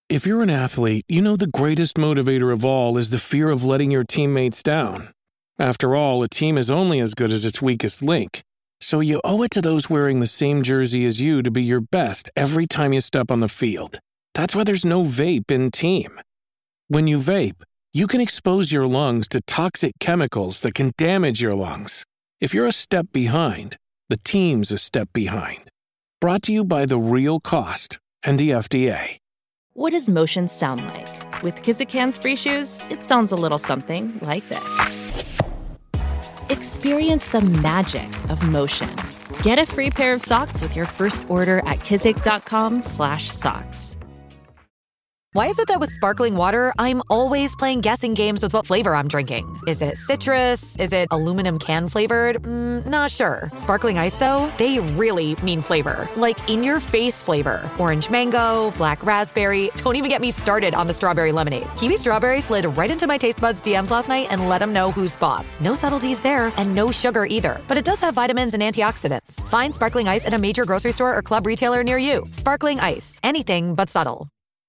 If you're an athlete, you know the greatest motivator of all is the fear of letting your teammates down. After all, a team is only as good as its weakest link. So you owe it to those wearing the same jersey as you to be your best every time you step on the field. That's why there's no vape in team. When you vape, you can expose your lungs to toxic chemicals that can damage your lungs. If you're a step behind, the team's a step behind. Brought to you by The Real Cost and the FDA. What does motion sound like? With Kizik hands-free shoes, it sounds a little something like this. Experience the magic of motion. Get a free pair of socks with your first order at kizik.com/socks. Why is it that with sparkling water, I'm always playing guessing games with what flavor I'm drinking? Is it citrus? Is it aluminum can flavored? Not sure. Sparkling ice, though, they really mean flavor. Like in-your-face flavor. Orange mango, black raspberry. Don't even get me started on the strawberry lemonade. Kiwi Strawberry slid right into my taste buds DMs last night and let them know who's boss. No subtleties there, and no sugar either. But it does have vitamins and antioxidants. Find sparkling ice at a major grocery store or club retailer near you. Sparkling ice. Anything but subtle.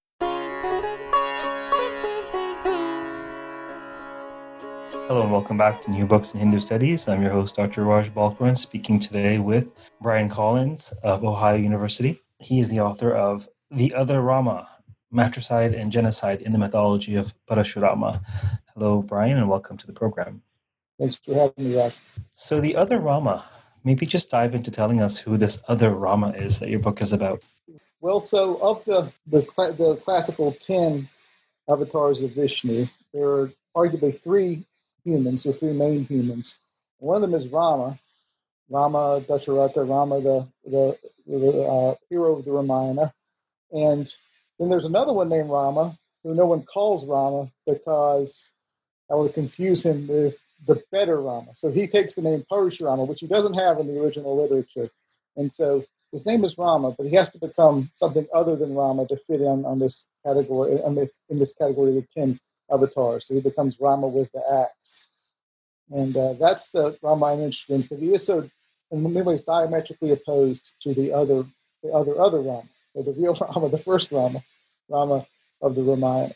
Hello and welcome back to New Books in Hindu Studies. I'm your host, Dr. Raj Balkaran, speaking today with Brian Collins of Ohio University. He is the author of The Other Rama, Matricide and Genocide in the Mythology of Parashurama. Hello, Brian, and welcome to the program. Thanks for having me, Raj. So The Other Rama, maybe just dive into telling us who this other Rama is that your book is about. Well, so of the classical 10 avatars of Vishnu, there are arguably three humans, or three main humans. One of them is Rama Dasharatha, Rama, the hero of the Ramayana. And then there's another one named Rama, who no one calls Rama because I would confuse him with the better Rama. So he takes the name Parashurama, which he doesn't have in the original literature. And so his name is Rama, but he has to become something other than Rama to fit in on this category, in this category of the 10 avatars. So he becomes Rama with the axe. And that's the Rama I'm interested in, because he is so, in many ways, diametrically opposed to the other Rama, or the real Rama, the first Rama of the Ramayana.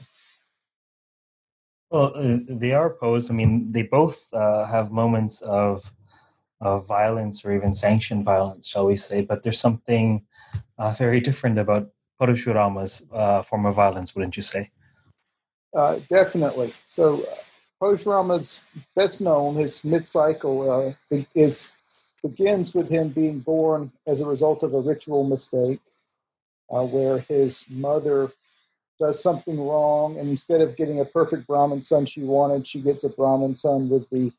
Well, they are opposed. I mean, they both have moments of violence or even sanctioned violence, shall we say, but there's something very different about Parashurama's form of violence, wouldn't you say? Definitely. So Parashurama's best known, his myth cycle begins with him being born as a result of a ritual mistake, where his mother does something wrong, and instead of getting a perfect Brahmin son she wanted, she gets a Brahmin son with the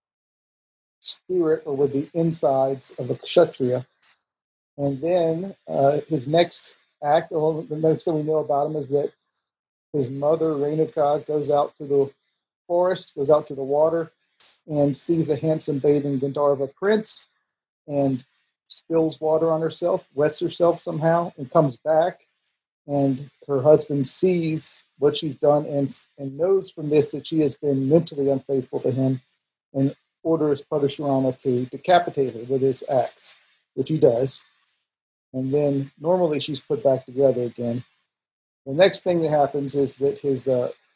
spirit or with the insides of a Kshatriya. And then his next act, the next thing we know about him is that his mother, Renuka, goes out to the forest, goes out to the water, and sees a handsome bathing Gandharva prince and spills water on herself, wets herself somehow, and comes back. And her husband sees what she's done and knows from this that she has been mentally unfaithful to him, and orders Parashurama to decapitate her with his axe, which he does. And then normally she's put back together again. The next thing that happens is that his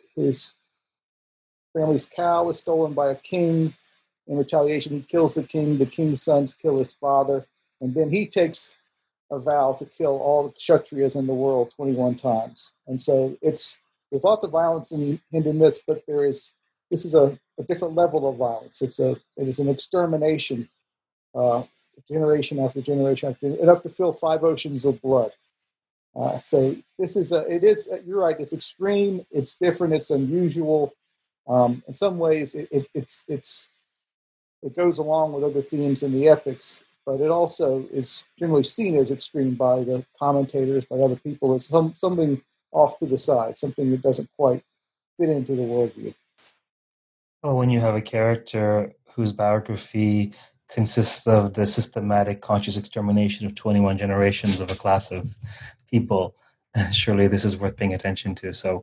family's cow is stolen by a king. In retaliation, he kills the king. The king's sons kill his father. And then he takes a vow to kill all the Kshatriyas in the world 21 times. And so there's lots of violence in Hindu myths, but this is a different level of violence. It is an extermination, generation after generation after, enough to fill 5 oceans of blood. So you're right, it's extreme, it's different, it's unusual. In some ways, it goes along with other themes in the epics, but it also is generally seen as extreme by the commentators, by other people, as something off to the side, something that doesn't quite fit into the worldview. Well, when you have a character whose biography consists of the systematic conscious extermination of 21 generations of a class of people, surely this is worth paying attention to. So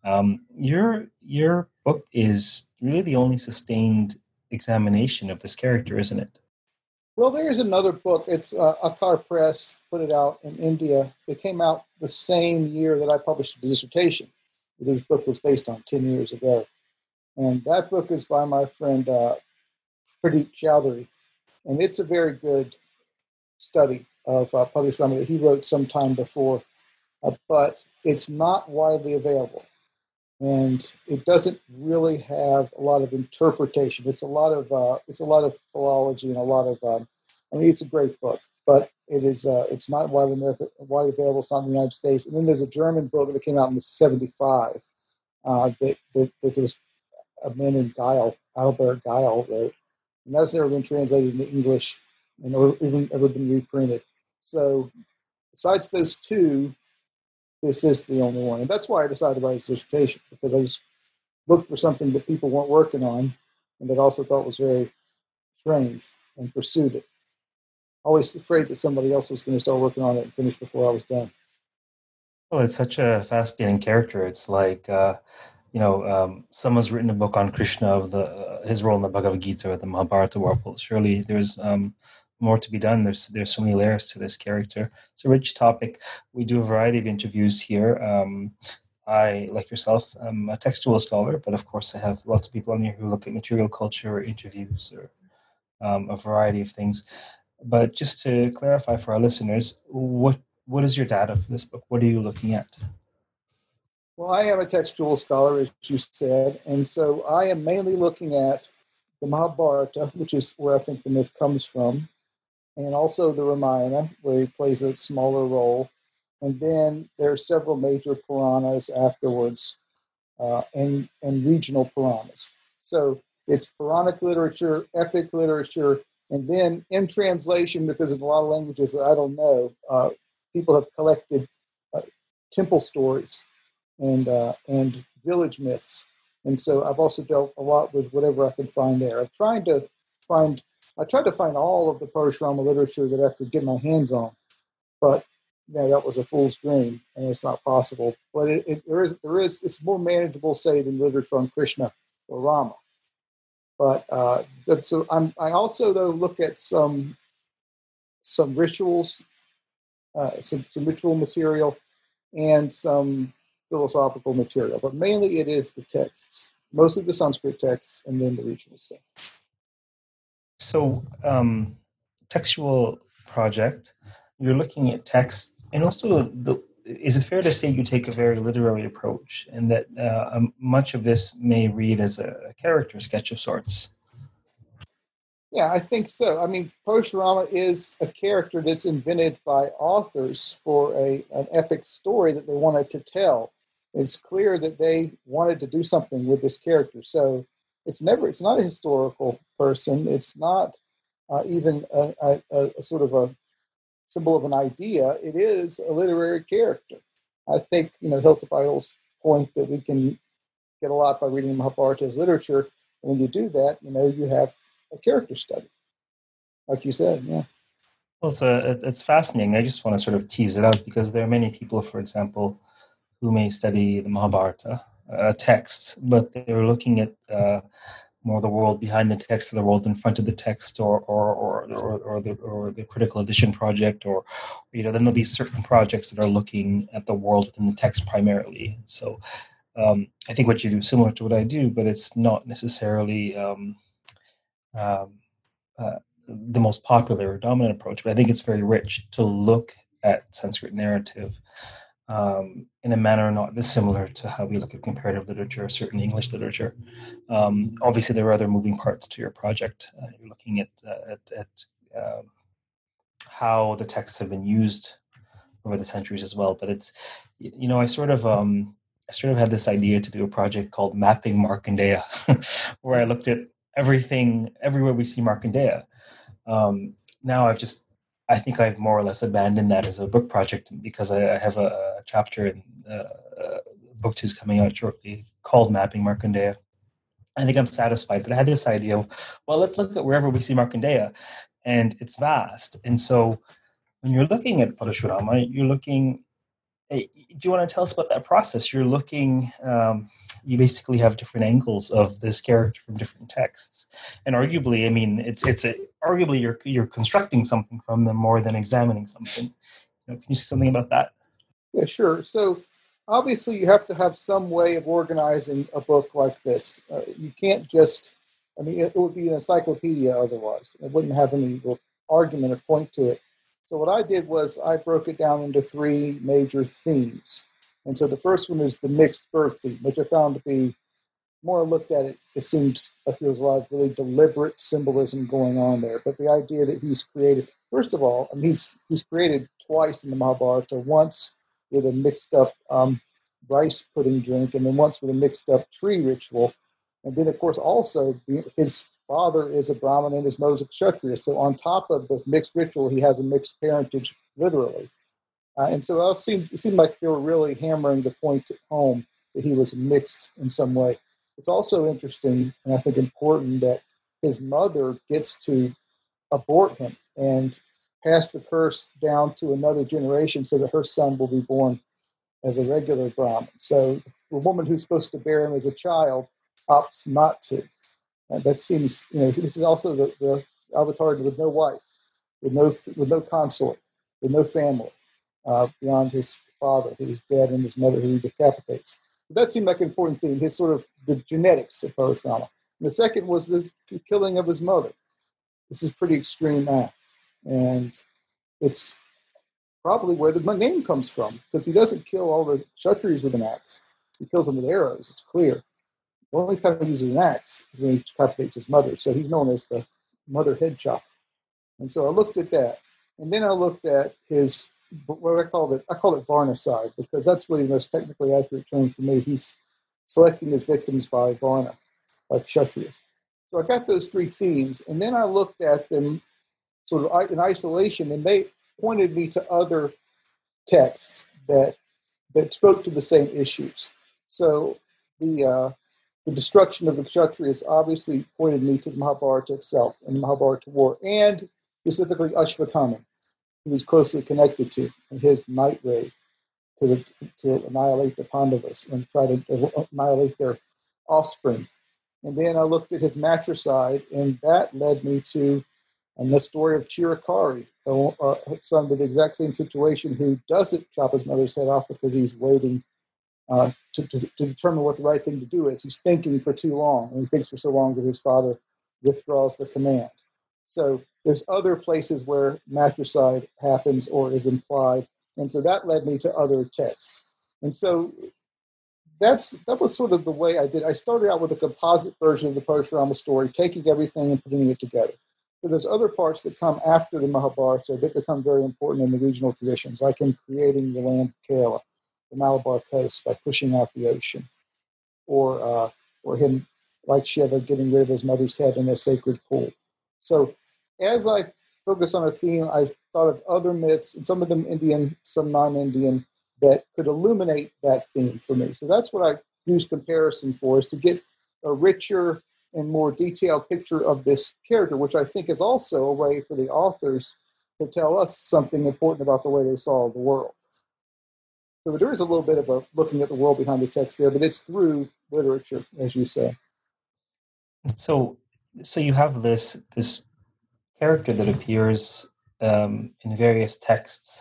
your book is really the only sustained examination of this character, isn't it? Well, there's another book. It's Akar Press put it out in India. It came out the same year that I published the dissertation. This book was based on 10 years ago. And that book is by my friend Pradeep Chowdhury. And it's a very good study of published Rama that he wrote some time before. But it's not widely available. And it doesn't really have a lot of interpretation. It's a lot of philology and a lot of. It's a great book, but it's not widely available. It's not in the United States. And then there's a German book that came out in '75 that was a man named Albert Geil wrote, and that's never been translated into English and or even ever been reprinted. So, besides those two, this is the only one. And that's why I decided to write a dissertation, because I just looked for something that people weren't working on and that also thought was very strange and pursued it. Always afraid that somebody else was going to start working on it and finish before I was done. Well, it's such a fascinating character. It's like, someone's written a book on Krishna of his role in the Bhagavad Gita or the Mahabharata world. Surely there's more to be done. There's so many layers to this character. It's a rich topic. We do a variety of interviews here. I, like yourself, am a textual scholar, but of course I have lots of people on here who look at material culture or interviews or a variety of things. But just to clarify for our listeners, what is your data for this book? What are you looking at? Well, I am a textual scholar, as you said, and so I am mainly looking at the Mahabharata, which is where I think the myth comes from, and also the Ramayana, where he plays a smaller role. And then there are several major Puranas afterwards, and regional Puranas. So it's Puranic literature, epic literature, and then in translation, because of a lot of languages that I don't know, people have collected temple stories and village myths. And so I've also dealt a lot with whatever I can find there. I tried to find all of the Parashurama literature that I could get my hands on, but that was a fool's dream, and it's not possible. But it's more manageable, say, than literature on Krishna or Rama. But so I also though look at some rituals, some ritual material, and some philosophical material. But mainly it is the texts, mostly the Sanskrit texts, and then the regional stuff. So, textual project, you're looking at text, and also is it fair to say you take a very literary approach, and that much of this may read as a character sketch of sorts? Yeah, I think so. I mean, Parashurama is a character that's invented by authors for an epic story that they wanted to tell. It's clear that they wanted to do something with this character. So it's not a historical person. It's not even a sort of a symbol of an idea. It is a literary character. I think, Hilton Bidle's point that we can get a lot by reading Mahabharata as literature. And when you do that, you have a character study, like you said, yeah. Well, it's fascinating. I just want to sort of tease it out, because there are many people, for example, who may study the Mahabharata text, but they're looking at more the world behind the text, or the world in front of the text, or the critical edition project, or then there'll be certain projects that are looking at the world within the text primarily. So I think what you do is similar to what I do, but it's not necessarily the most popular or dominant approach. But I think it's very rich to look at Sanskrit narrative in a manner not dissimilar to how we look at comparative literature or certain English literature. Obviously, there are other moving parts to your project. You're looking at how the texts have been used over the centuries as well. But it's, I sort of had this idea to do a project called Mapping Markandeya, where I looked at everywhere we see Markandeya. Now I think I've more or less abandoned that as a book project, because I have a chapter in book 2 is coming out shortly called Mapping Markandeya. I think I'm satisfied, but I had this idea of, well, let's look at wherever we see Markandeya, and it's vast. And so when you're looking at Parashurama, you're looking, do you want to tell us about that process? You're looking, you basically have different angles of this character from different texts, and arguably, I mean, arguably you're constructing something from them more than examining something. Can you say something about that? Yeah, sure. So obviously you have to have some way of organizing a book like this. You can't just, I mean, it would be an encyclopedia otherwise. It wouldn't have any argument or point to it. So what I did was I broke it down into three major themes. And so the first one is the mixed birth theme, which I found to be, more I looked at it, it seemed like there was a lot of really deliberate symbolism going on there. But the idea that he's created, first of all, I mean, he's created twice in the Mahabharata, once with a mixed up rice pudding drink, and then once with a mixed up tree ritual. And then, of course, also his father is a Brahmin and his mother's a Kshatriya. So on top of the mixed ritual, he has a mixed parentage, literally. And so it seemed like they were really hammering the point home that he was mixed in some way. It's also interesting, and I think important, that his mother gets to abort him and pass the curse down to another generation so that her son will be born as a regular Brahmin. So the woman who's supposed to bear him as a child opts not to. And that seems, this is also the avatar with no wife, with no consort, with no family, beyond his father who's dead and his mother who he decapitates. But that seemed like an important theme, his sort of the genetics of Parashurama. And the second was the killing of his mother. This is a pretty extreme act. And it's probably where the name comes from, because he doesn't kill all the Kshatriyas with an axe. He kills them with arrows, it's clear. The only time he uses an axe is when he decapitates his mother. So he's known as the mother head chopper. And so I looked at that. And then I looked at his, what I call it Varna side, because that's really the most technically accurate term for me. He's selecting his victims by Varna, like Kshatriyas. So I got those three themes, and then I looked at them sort of in isolation, and they pointed me to other texts that spoke to the same issues. So the destruction of the Kshatriyas obviously pointed me to the Mahabharata itself and the Mahabharata war, and specifically Ashvatthama, who was closely connected to, in his night raid to annihilate the Pandavas and try to annihilate their offspring. And then I looked at his matricide, and that led me to the story of Chirakari, a son with the exact same situation who doesn't chop his mother's head off because he's waiting to determine what the right thing to do is. He's thinking for too long, and he thinks for so long that his father withdraws the command. So there's other places where matricide happens or is implied, and so that led me to other texts. And so that was sort of the way I did. I started out with a composite version of the Parashurama story, taking everything and putting it together. Because there's other parts that come after the Mahabharata that become very important in the regional traditions, like him creating the land of Kerala, the Malabar coast, by pushing out the ocean, or him, like Shiva, getting rid of his mother's head in a sacred pool. So as I focused on a theme, I thought of other myths, and some of them Indian, some non-Indian, that could illuminate that theme for me. So that's what I use comparison for, is to get a richer and more detailed picture of this character, which I think is also a way for the authors to tell us something important about the way they saw the world. So there is a little bit of a looking at the world behind the text there, but it's through literature, as you say. So you have this character that appears in various texts,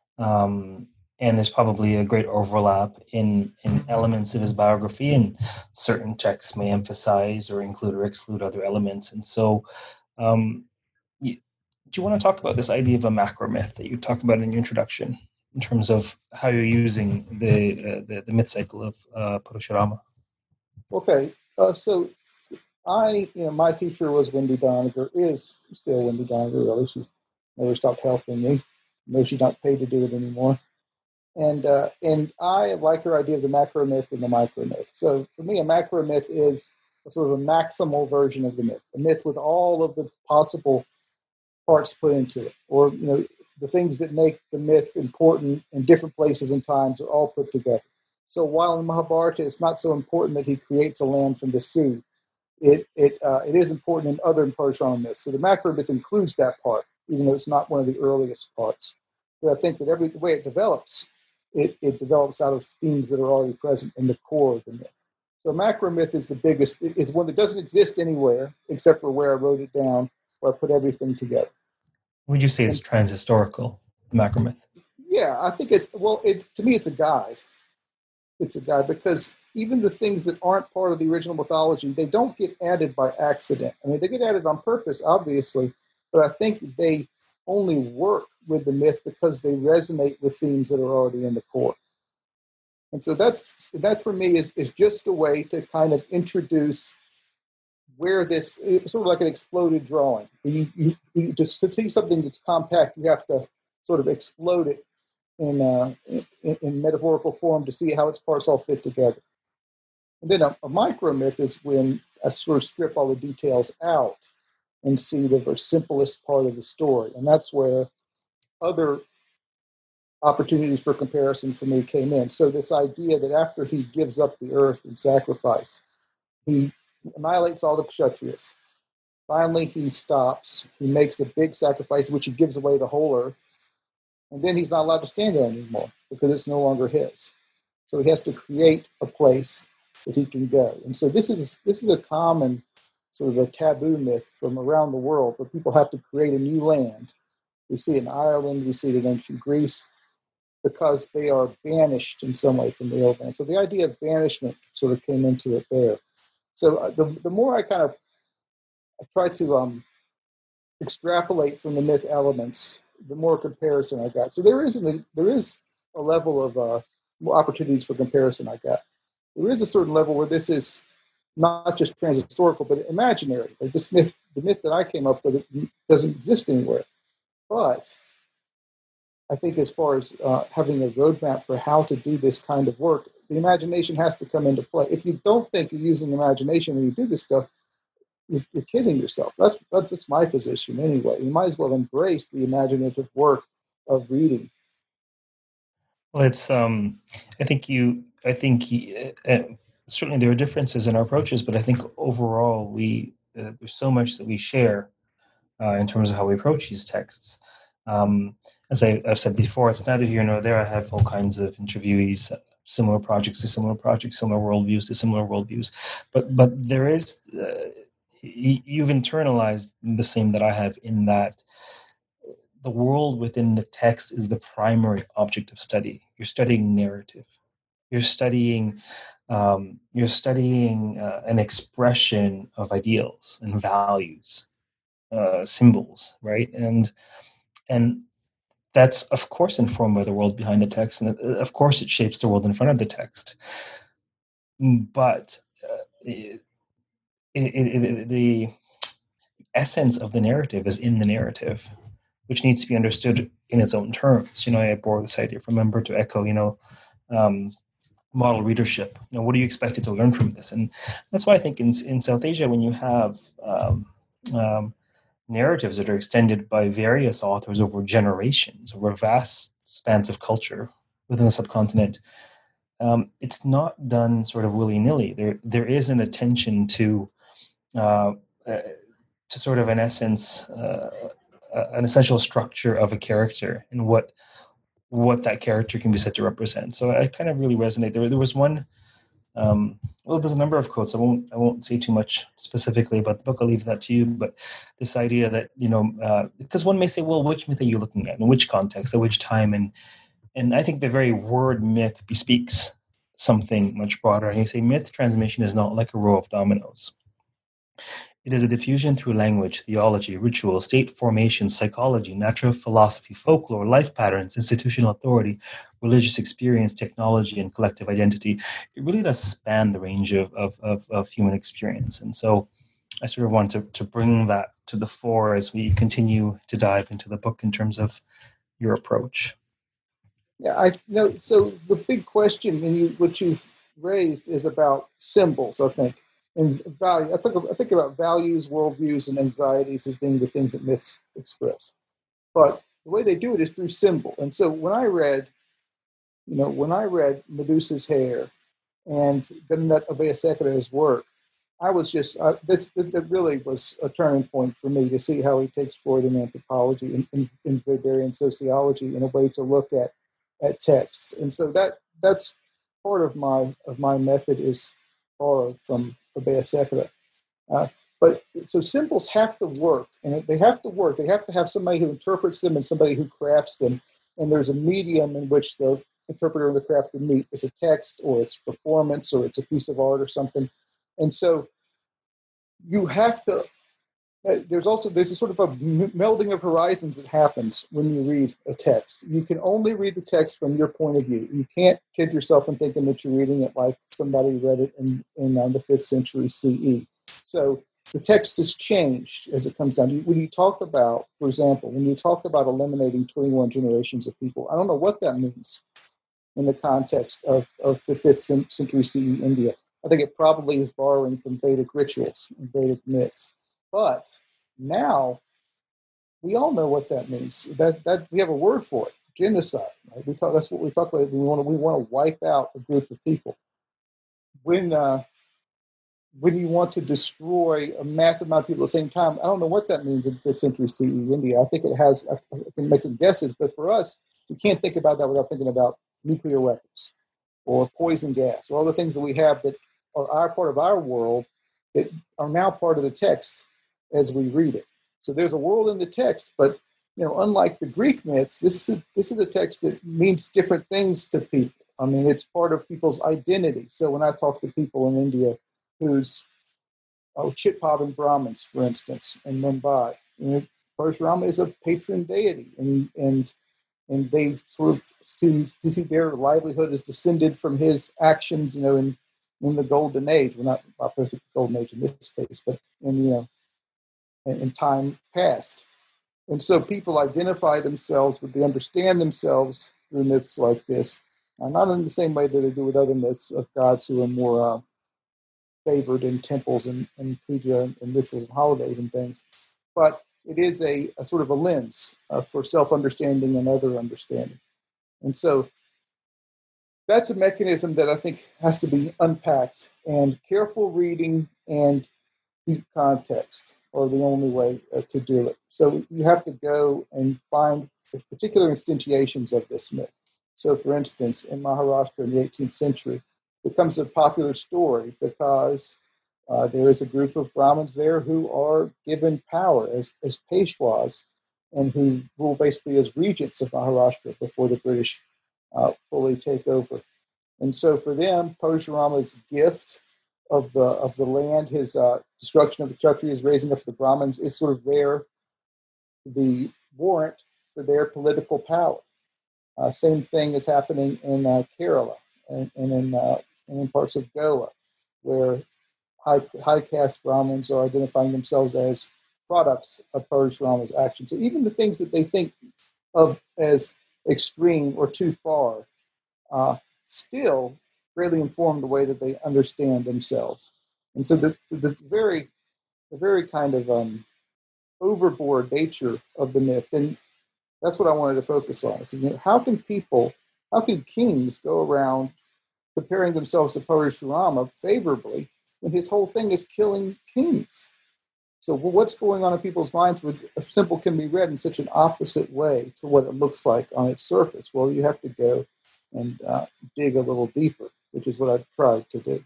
and there's probably a great overlap in elements of his biography, and certain texts may emphasize or include or exclude other elements. And so do you want to talk about this idea of a macro myth that you talked about in your introduction, in terms of how you're using the myth cycle of Parashurama? Okay, so my teacher was Wendy Doniger, is still Wendy Doniger, really. She never stopped helping me. No, she's not paid to do it anymore. And I like her idea of the macro myth and the micro myth. So for me, a macro myth is a sort of a maximal version of the myth, a myth with all of the possible parts put into it, or the things that make the myth important in different places and times are all put together. So while in Mahabharata it's not so important that he creates a land from the sea, it is important in other Parashurama myths. So the macro myth includes that part, even though it's not one of the earliest parts. But I think that the way it develops, it develops out of themes that are already present in the core of the myth. So macro myth is the biggest. It's one that doesn't exist anywhere except for where I wrote it down, where I put everything together. Would you say it's And, transhistorical, the macro myth? yeah, I think it's, well, to me, it's a guide. It's a guide because even the things that aren't part of the original mythology, they don't get added by accident. I mean, they get added on purpose, obviously, but I think they only work with the myth because they resonate with themes that are already in the core. And so that for me is just a way to kind of introduce where this, it's sort of like an exploded drawing. You just to see something that's compact, you have to sort of explode it in metaphorical form to see how its parts all fit together. And then a micro myth is when I sort of strip all the details out and see the simplest part of the story. And that's where other opportunities for comparison for me came in. So this idea that after he gives up the earth in sacrifice, he annihilates all the Kshatriyas. Finally, he stops. He makes a big sacrifice, which he gives away the whole earth. And then he's not allowed to stand there anymore because it's no longer his. So he has to create a place that he can go. And so this is a common sort of a taboo myth from around the world where people have to create a new land. We see it in Ireland, we see it in ancient Greece, because they are banished in some way from the old land. So the idea of banishment sort of came into it there. So the more I try to extrapolate from the myth elements, the more comparison I got. So there is a level of more opportunities for comparison I got. There is a certain level where this is not just transhistorical, but imaginary. Like this myth, the myth that I came up with, it doesn't exist anywhere. But I think as far as having a roadmap for how to do this kind of work, the imagination has to come into play. If you don't think you're using imagination when you do this stuff, you're kidding yourself. That's my position anyway. You might as well embrace the imaginative work of reading. Well, it's certainly there are differences in our approaches, but I think overall there's so much that we share in terms of how we approach these texts. As I've said before, it's neither here nor there. I have all kinds of interviewees, similar projects to similar projects, similar worldviews to similar worldviews, but there is you've internalized the same that I have, in that the world within the text is the primary object of study. You're studying narrative. You're studying an expression of ideals and values, symbols, right? And that's of course informed by the world behind the text, and of course it shapes the world in front of the text. But the essence of the narrative is in the narrative, which needs to be understood in its own terms. I borrow this idea from Member to Echo, model readership. What are you expected to learn from this? And that's why I think in South Asia, when you have narratives that are extended by various authors over generations, over vast spans of culture within the subcontinent, it's not done sort of willy-nilly. There is an attention to sort of, in essence, an essential structure of a character and what that character can be said to represent. So I kind of really resonate. There was one. There's a number of quotes. I won't say too much specifically about the book. I'll leave that to you. But this idea that because one may say, well, which myth are you looking at, in which context, at which time, and I think the very word myth bespeaks something much broader. And you say myth transmission is not like a row of dominoes. It is a diffusion through language, theology, ritual, state formation, psychology, natural philosophy, folklore, life patterns, institutional authority, religious experience, technology, and collective identity. It really does span the range of human experience. And so I sort of want to bring that to the fore as we continue to dive into the book in terms of your approach. Yeah, so the big question what you've raised is about symbols, I think. And value. I think about values, worldviews, and anxieties as being the things that myths express. But the way they do it is through symbol. And so when I read Medusa's Hair and Ganat Abhayasekara's work, I was just this really was a turning point for me to see how he takes Freudian anthropology and Weberian sociology in a way to look at texts. And so that's part of my method is borrowed from Abhaya But so symbols have to work, and they have to work. They have to have somebody who interprets them and somebody who crafts them. And there's a medium in which the interpreter and the crafter meet. It's a text, or it's performance, or it's a piece of art or something. And so you have to, there's a sort of a melding of horizons that happens when you read a text. You can only read the text from your point of view. You can't kid yourself in thinking that you're reading it like somebody read it in the 5th century CE. So the text has changed as it comes down. When you talk about, for example, when you talk about eliminating 21 generations of people, I don't know what that means in the context of the 5th century CE India. I think it probably is borrowing from Vedic rituals and Vedic myths. But now we all know what that means. That we have a word for it: genocide. Right? That's what we talk about. We want to wipe out a group of people. When you want to destroy a massive amount of people at the same time, I don't know what that means in 5th century CE India. I think it has. I can make some guesses, but for us, we can't think about that without thinking about nuclear weapons or poison gas, or all the things that we have that are part of our world that are now part of the text as we read it. So there's a world in the text, but unlike the Greek myths, this is a text that means different things to people. I mean, it's part of people's identity. So when I talk to people in India who's Chitpavan Brahmins, for instance, in Mumbai, Parashurama is a patron deity, and they sort of to see their livelihood is descended from his actions, in the golden age. Well, not the golden age in this case, but in time past. And so people identify themselves, they understand themselves through myths like this, not in the same way that they do with other myths of gods who are more favored in temples and puja and rituals and holidays and things. But it is a sort of a lens for self-understanding and other understanding. And so that's a mechanism that I think has to be unpacked, and careful reading and deep context are the only way to do it. So you have to go and find particular instantiations of this myth. So, for instance, in Maharashtra in the 18th century, it becomes a popular story because there is a group of Brahmins there who are given power as Peshwas, and who rule basically as regents of Maharashtra before the British fully take over. And so for them, Parashurama's gift of the land, his destruction of the Kshatriyas, raising up the Brahmins, is sort of the warrant for their political power. Same thing is happening in Kerala and in parts of Goa, where high caste Brahmins are identifying themselves as products of Parashurama's action. So even the things that they think of as extreme or too far still greatly inform the way that they understand themselves. And so the very kind of overboard nature of the myth, and that's what I wanted to focus on. So, how can kings go around comparing themselves to Parashurama favorably when his whole thing is killing kings? So what's going on in people's minds when a symbol can be read in such an opposite way to what it looks like on its surface? Well, you have to go and dig a little deeper, which is what I've tried to do.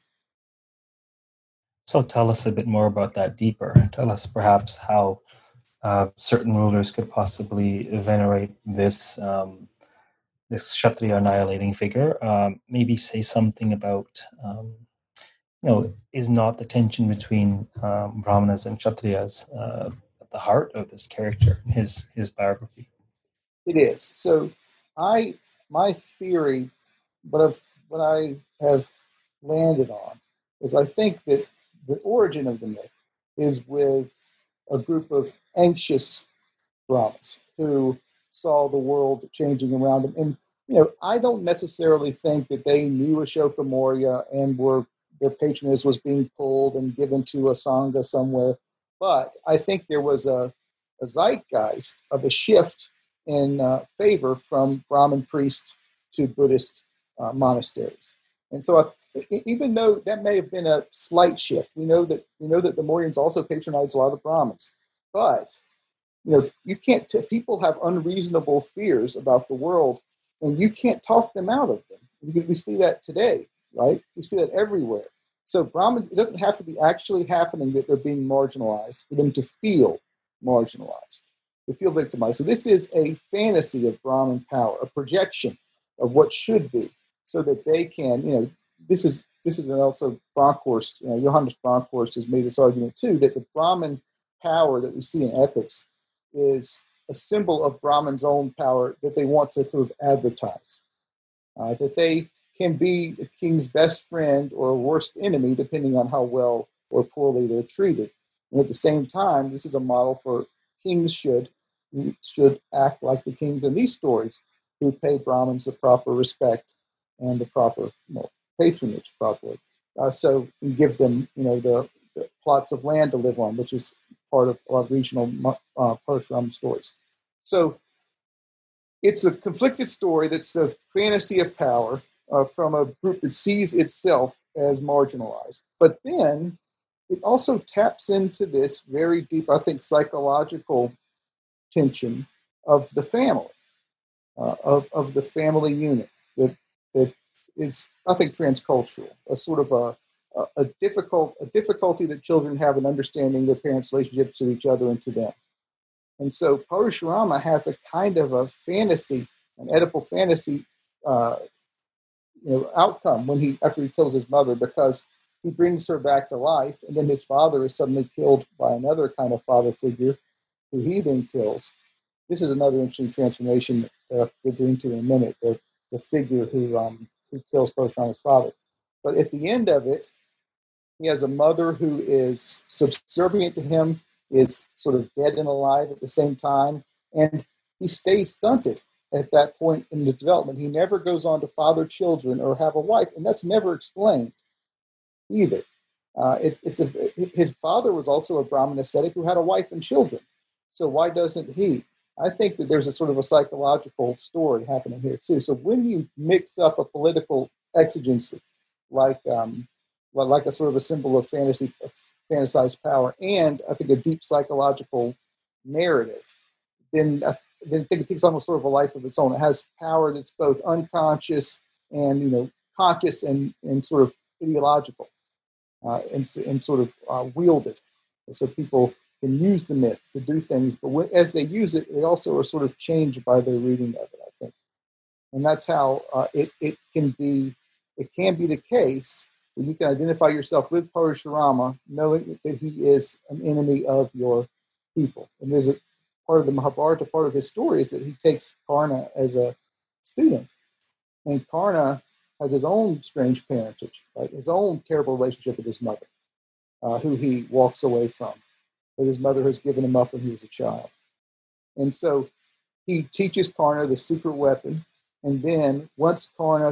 So tell us a bit more about that deeper. Tell us perhaps how certain rulers could possibly venerate this Kshatriya annihilating figure. Maybe say something about, is not the tension between Brahmanas and Kshatriyas at the heart of this character, his biography? It is. So my theory, what I have landed on, is I think that the origin of the myth is with a group of anxious Brahmins who saw the world changing around them. And, I don't necessarily think that they knew Ashoka Maurya and their patronage was being pulled and given to a Sangha somewhere. But I think there was a zeitgeist of a shift in favor from Brahmin priests to Buddhist monasteries. And so even though that may have been a slight shift, we know that the Mauryans also patronized a lot of Brahmins. But you can't. People have unreasonable fears about the world, and you can't talk them out of them. We see that today, right? We see that everywhere. So Brahmins, it doesn't have to be actually happening that they're being marginalized for them to feel marginalized, to feel victimized. So this is a fantasy of Brahmin power, a projection of what should be, so that they can, this is also Bronkhorst, Johannes Bronkhorst has made this argument too, that the Brahmin power that we see in epics is a symbol of Brahman's own power that they want to sort of advertise. That they can be the king's best friend or worst enemy, depending on how well or poorly they're treated. And at the same time, this is a model for kings should act like the kings in these stories, who pay Brahmins the proper respect and the proper patronage properly. So we give them, the plots of land to live on, which is part of our regional Parshuram stories. So it's a conflicted story that's a fantasy of power from a group that sees itself as marginalized. But then it also taps into this very deep, I think, psychological tension of the family, of the family unit that is, I think, transcultural, a sort of a difficulty that children have in understanding their parents' relationships to each other and to them. And so Parashurama has a kind of a fantasy, an Oedipal fantasy, outcome after he kills his mother, because he brings her back to life, and then his father is suddenly killed by another kind of father figure, who he then kills. This is another interesting transformation we'll get into in a minute. The figure who kills Parashurama's father, but at the end of it, he has a mother who is subservient to him, is sort of dead and alive at the same time, and he stays stunted at that point in his development. He never goes on to father children or have a wife, and that's never explained either. His father was also a Brahmin ascetic who had a wife and children, so why doesn't he? I think that there's a sort of a psychological story happening here too. So when you mix up a political exigency, like a sort of a symbol of fantasized power, and I think a deep psychological narrative, then I think it takes almost sort of a life of its own. It has power that's both unconscious and conscious and sort of ideological, and sort of wielded, so people can use the myth to do things. But as they use it, they also are sort of changed by their reading of it, I think, and that's how it can be. It can be the case that you can identify yourself with Parashurama, knowing that he is an enemy of your people. And there's a part of the Mahabharata, part of his story is that he takes Karna as a student. And Karna has his own strange parentage, right? His own terrible relationship with his mother, who he walks away from. But his mother has given him up when he was a child. And so he teaches Karna the secret weapon. And then once Karna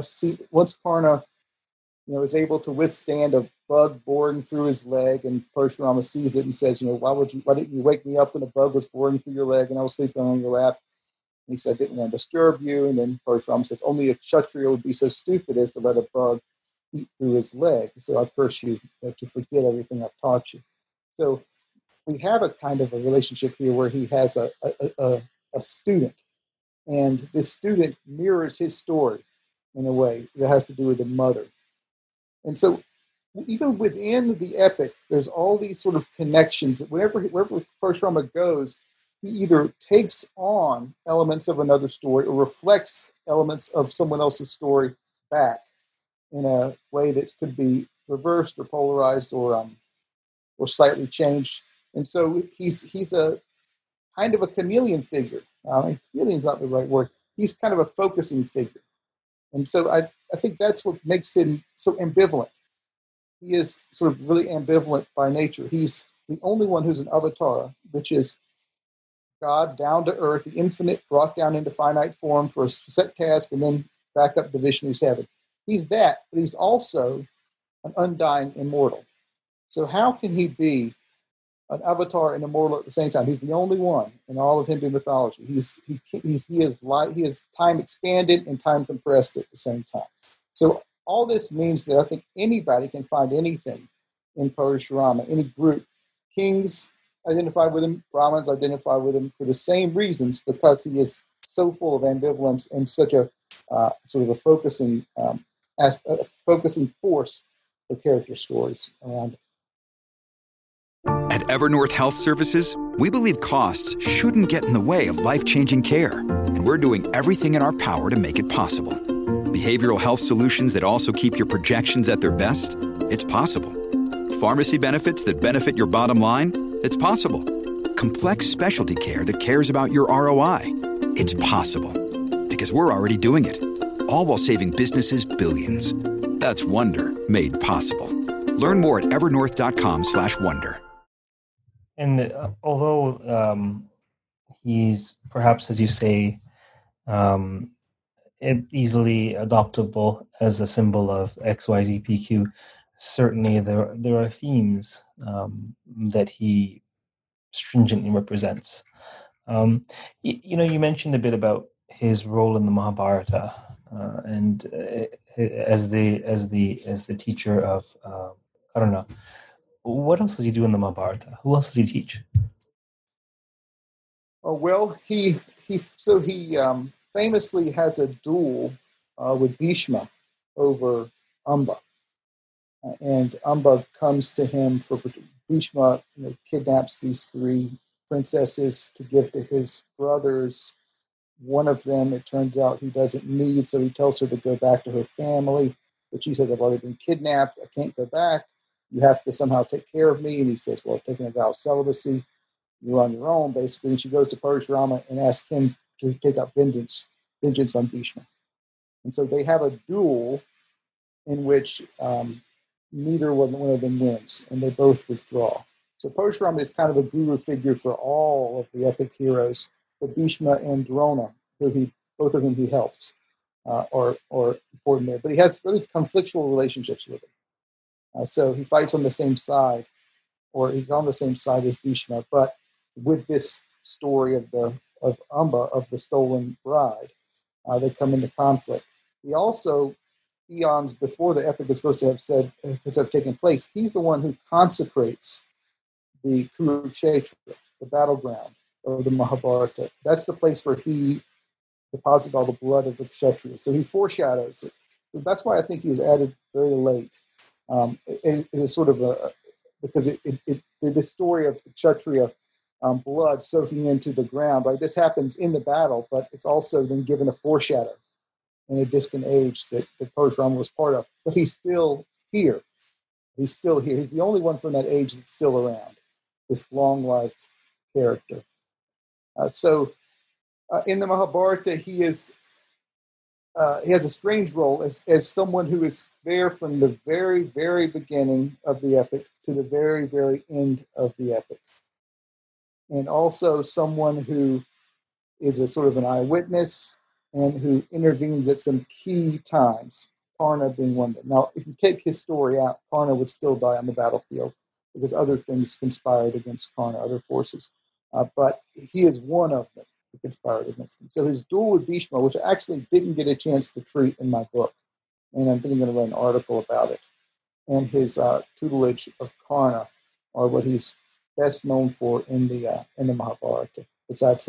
is able to withstand a bug boring through his leg, and Parashurama sees it and says, why didn't you wake me up when a bug was boring through your leg and I was sleeping on your lap? And he said, I didn't want to disturb you. And then Parashurama says, only a Kshatriya would be so stupid as to let a bug eat through his leg. So I curse you to forget everything I've taught you. So we have a kind of a relationship here where he has a student, and this student mirrors his story in a way that has to do with the mother. And so even within the epic, there's all these sort of connections that wherever Parashurama goes, he either takes on elements of another story or reflects elements of someone else's story back in a way that could be reversed or polarized or slightly changed. And so he's a kind of a chameleon figure. Chameleon's not the right word. He's kind of a focusing figure. And so I think that's what makes him so ambivalent. He is sort of really ambivalent by nature. He's the only one who's an avatar, which is God down to earth, the infinite brought down into finite form for a set task and then back up to Vishnu's heaven. He's that, but he's also an undying immortal. So how can he be an avatar and immortal at the same time? He's the only one in all of Hindu mythology. He is time expanded and time compressed at the same time. So all this means that I think anybody can find anything in Parashurama, any group. Kings identify with him, Brahmins identify with him for the same reasons, because he is so full of ambivalence and such a sort of a focusing force the character stories around it. At Evernorth Health Services, we believe costs shouldn't get in the way of life-changing care, and we're doing everything in our power to make it possible. Behavioral health solutions that also keep your projections at their best? It's possible. Pharmacy benefits that benefit your bottom line? It's possible. Complex specialty care that cares about your ROI? It's possible. Because we're already doing it. All while saving businesses billions. That's Wonder made possible. Learn more at evernorth.com/wonder. And although he's perhaps, as you say, easily adoptable as a symbol of XYZPQ, certainly there are themes that he stringently represents. You mentioned a bit about his role in the Mahabharata and as the teacher of Karna. What else does he do in the Mahabharata? Who else does he teach? Oh, well, he famously has a duel with Bhishma over Amba, and Amba comes to him for Bhishma. Kidnaps these 3 princesses to give to his brothers. One of them, it turns out, he doesn't need, so he tells her to go back to her family. But she says, "I've already been kidnapped. I can't go back. You have to somehow take care of me." And he says, "Well, taking a vow of celibacy, you're on your own," basically. And she goes to Parashurama and asks him to take up vengeance on Bhishma. And so they have a duel in which neither one of them wins, and they both withdraw. So Parashurama is kind of a guru figure for all of the epic heroes, but Bhishma and Drona, both of whom he helps, are important there. But he has really conflictual relationships with them. So he fights on the same side, or he's on the same side as Bhishma, but with this story of Amba, of the stolen bride, they come into conflict. He also, eons before the epic is supposed to have taken place, he's the one who consecrates the Kurukshetra, the battleground of the Mahabharata. That's the place where he deposits all the blood of the Kshatriyas. So he foreshadows it. So that's why I think he was added very late. It is sort of because the story of the Kshatriya blood soaking into the ground, right? This happens in the battle, but it's also then given a foreshadow in a distant age that Parashurama was part of. But he's still here. He's still here. He's the only one from that age that's still around, this long-lived character. So in the Mahabharata, he has a strange role as someone who is there from the very, very beginning of the epic to the very, very end of the epic. And also someone who is a sort of an eyewitness and who intervenes at some key times, Karna being one of them. Now, if you take his story out, Karna would still die on the battlefield because other things conspired against Karna, other forces. But he is one of them who conspired against him. So his duel with Bhishma, which I actually didn't get a chance to treat in my book, and I'm thinking I'm going to write an article about it, and his tutelage of Karna are what he's best known for in the Mahabharata, besides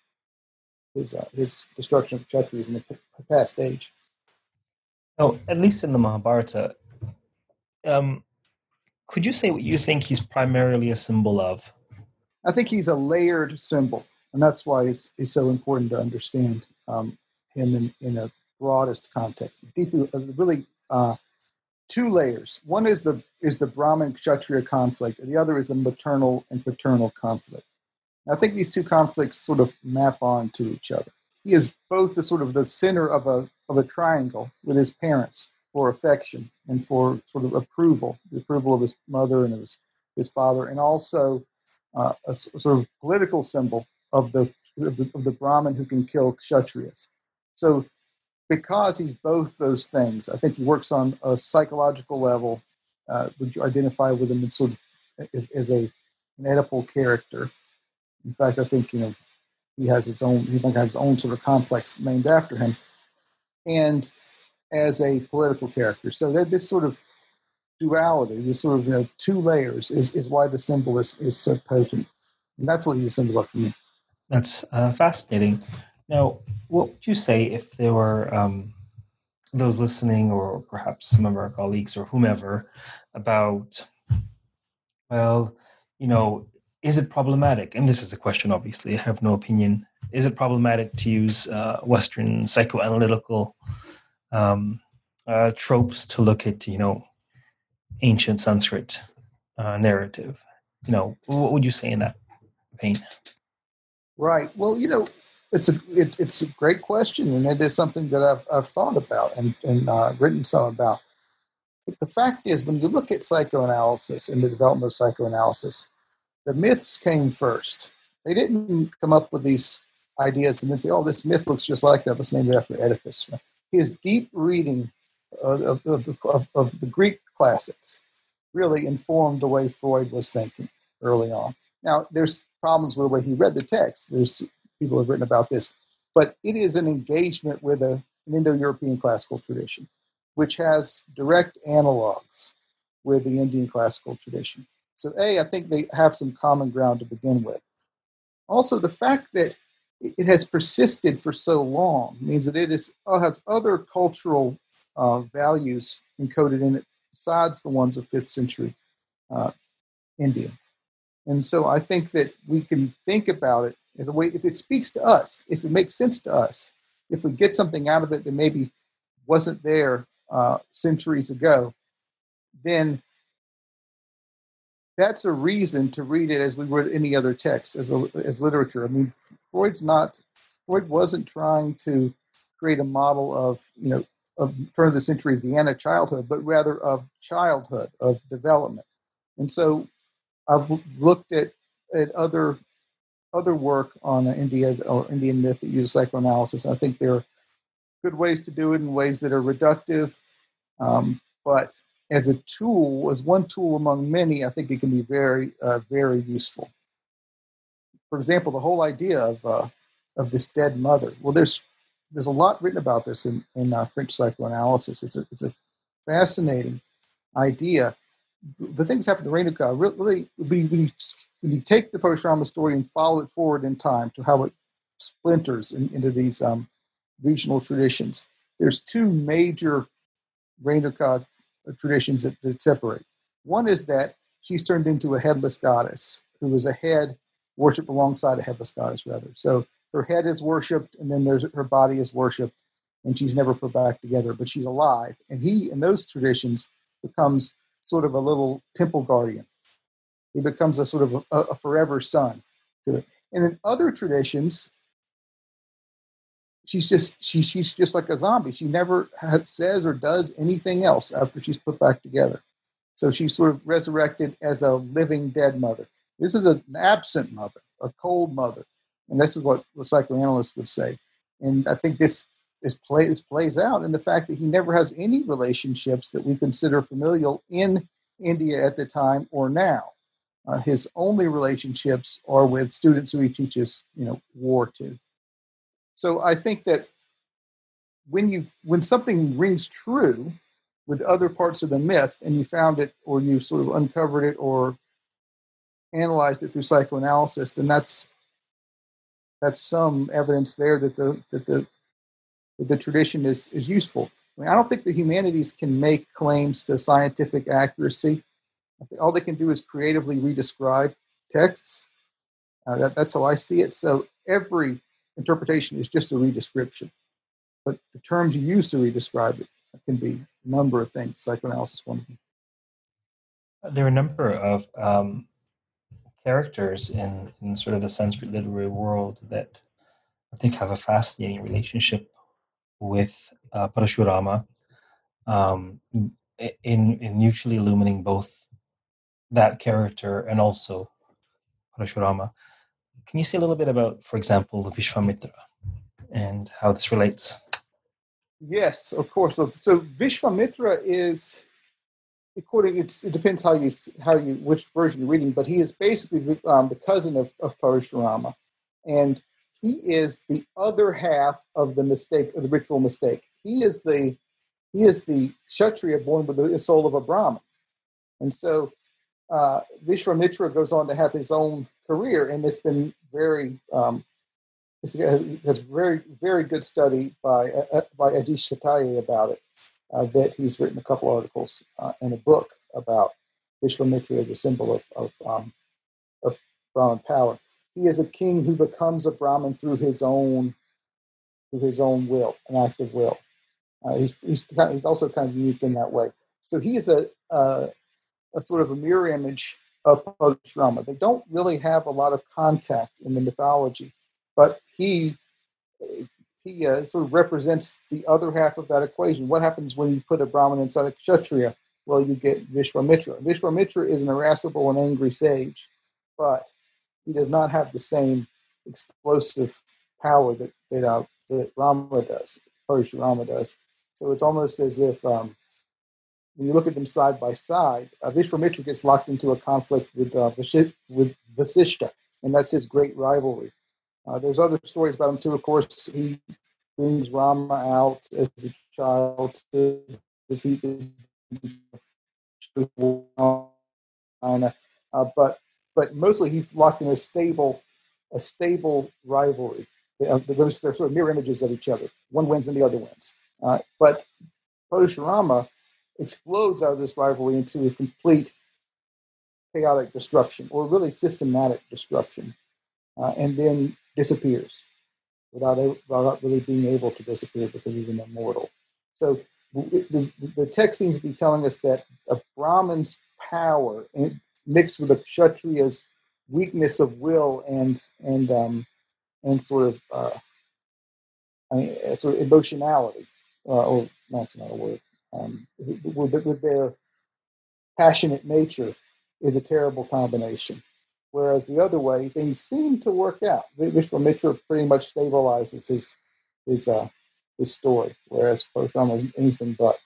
his destruction of Kshatriyas in the past age. Now, at least in the Mahabharata, could you say what you think he's primarily a symbol of? I think he's a layered symbol, and that's why he's so important to understand him in a broadest context. Deeply, really, 2 layers. One is the Brahmin-Kshatriya conflict, and the other is the maternal and paternal conflict. And I think these 2 conflicts sort of map on to each other. He is both the center of a triangle with his parents for affection and for sort of approval, the approval of his mother and his father, and also a sort of political symbol of the Brahmin who can kill Kshatriyas. So because he's both those things, I think he works on a psychological level. Would you identify with him as sort of as an Oedipal character? In fact, I think he has his own. He might have his own sort of complex named after him, and as a political character. So that this sort of duality, this sort of 2 layers, is why the symbol is so potent, and that's what he's a symbol of for me. That's fascinating. Now, what would you say if there were those listening, or perhaps some of our colleagues or whomever, about, well, is it problematic? And this is a question, obviously, I have no opinion. Is it problematic to use Western psychoanalytical tropes to look at, ancient Sanskrit narrative? What would you say in that vein? Right. Well, it's a great question, and it is something that I've thought about and written some about. But the fact is, when you look at psychoanalysis and the development of psychoanalysis, the myths came first. They didn't come up with these ideas and then say, "Oh, this myth looks just like that. Let's name it after Oedipus." His deep reading of the Greek classics really informed the way Freud was thinking early on. Now, there's problems with the way he read the text. There's people have written about this, but it is an engagement with an Indo-European classical tradition, which has direct analogs with the Indian classical tradition. So, I think they have some common ground to begin with. Also, the fact that it has persisted for so long means that it has other cultural values encoded in it besides the ones of 5th century India. And so I think that we can think about it as a way, if it speaks to us, if it makes sense to us, if we get something out of it that maybe wasn't there centuries ago, then that's a reason to read it as we would any other text, as literature. I mean, Freud wasn't trying to create a model of turn of the century Vienna childhood, but rather of childhood, of development. And so I've looked at other work on India or Indian myth that uses psychoanalysis. I think there are good ways to do it in ways that are reductive, but as a tool, as one tool among many, I think it can be very, very useful. For example, the whole idea of this dead mother. Well, there's a lot written about this in French psychoanalysis. It's a fascinating idea. The things happen to Renuka really, when you take the post-trauma story and follow it forward in time to how it splinters into these regional traditions, there's two major Renuka traditions that separate. One is that she's turned into a headless goddess who is a head worshipped alongside a headless goddess, rather. So her head is worshipped, and then her body is worshipped, and she's never put back together, but she's alive. And he, in those traditions, becomes sort of a little temple guardian. He becomes a sort of a forever son to it. And in other traditions, she's just like a zombie. She never says or does anything else after she's put back together. So she's sort of resurrected as a living dead mother. This is an absent mother, a cold mother. And this is what the psychoanalyst would say. And I think this plays out in the fact that he never has any relationships that we consider familial in India at the time or now. His only relationships are with students who he teaches, war to. So I think that when something rings true with other parts of the myth, and you found it, or you sort of uncovered it, or analyzed it through psychoanalysis, then that's some evidence there that the tradition is useful. I mean, I don't think the humanities can make claims to scientific accuracy. I think all they can do is creatively redescribe texts. That's how I see it. So every interpretation is just a redescription. But the terms you use to redescribe it can be a number of things. Psychoanalysis one of them. There are a number of characters in sort of the Sanskrit literary world that I think have a fascinating relationship with Parashurama, in mutually illuminating both that character and also Parashurama. Can you say a little bit about, for example, Vishvamitra and how this relates? Yes, of course. So Vishvamitra is, it depends how you which version you're reading, but he is basically the cousin of Parashurama, and he is the other half of the ritual mistake. He is the Kshatriya born with the soul of a Brahmin, and so Vishvamitra goes on to have his own career, and it's been very There's very, very good study by Adish Sataye about it, that he's written a couple articles in a book about Vishwamitra as a symbol of Brahman power. He is a king who becomes a Brahmin through his own will, an act of will. He's also kind of unique in that way. So he is a sort of a mirror image of Parashurama. They don't really have a lot of contact in the mythology, but he sort of represents the other half of that equation. What happens when you put a Brahmin inside a Kshatriya? Well, you get Vishwamitra. Vishwamitra is an irascible and angry sage, but he does not have the same explosive power that Rama does, Parashurama does. So it's almost as if when you look at them side by side, Vishwamitra gets locked into a conflict with Vasishta, and that's his great rivalry. There's other stories about him too. Of course, he brings Rama out as a child to defeat the but mostly he's locked in a stable rivalry. They're sort of mirror images of each other. One wins and the other wins. But Parashurama explodes out of this rivalry into a complete chaotic destruction, or really systematic destruction, and then disappears without really being able to disappear because he's an immortal. So the text seems to be telling us that a Brahmin's power mixed with a Kshatriya's weakness of will and sort of emotionality, or that's not a word, with their passionate nature is a terrible combination. Whereas the other way, things seem to work out. Vishwamitra pretty much stabilizes his story, whereas Parashurama is anything but.